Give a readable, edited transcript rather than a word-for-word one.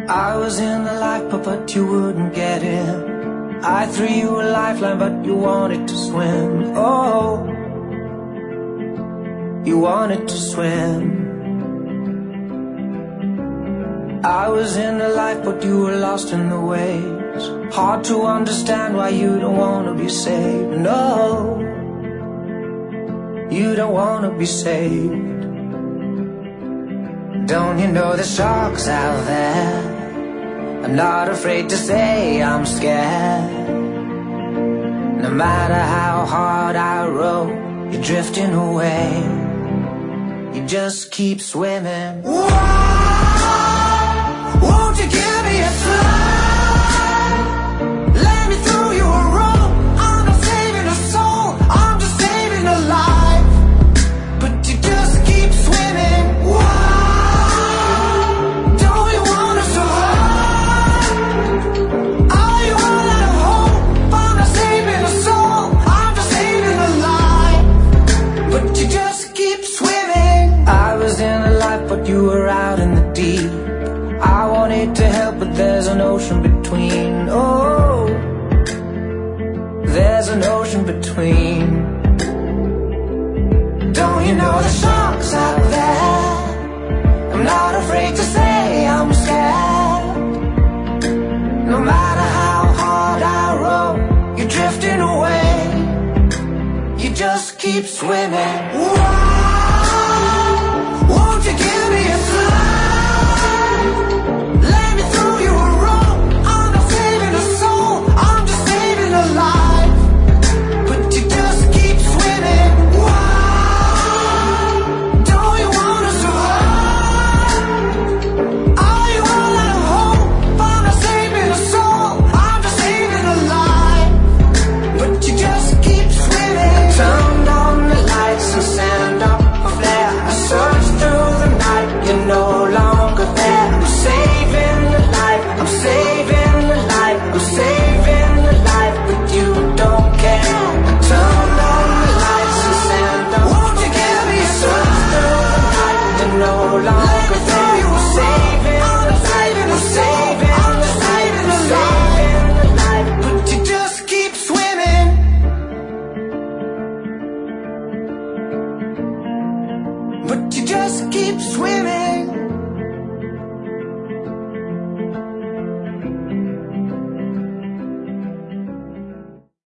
I was in the lifeboat, but you wouldn't get in. I threw you a lifeline, but you wanted to swim. Oh, you wanted to swim. I was in the lifeboat, you were lost in the waves. Hard to understand why you don't wanna be saved. No, you don't wanna be saved. Don't you know the sharks out there? I'm not afraid to say I'm scared. No matter how hard I row, you're drifting away. You just keep swimming. Whoa, won't you give me a sign? Let me throw you a rope. I'm not saving a soul, I'm just saving a life. But you just keep swimming. Whoa, but you were out in the deep. I wanted to help, but there's an ocean between. Oh, there's an ocean between. Don't you know the sharks out there? I'm not afraid to say I'm scared. No matter how hard I row, you're drifting away. You just keep swimming.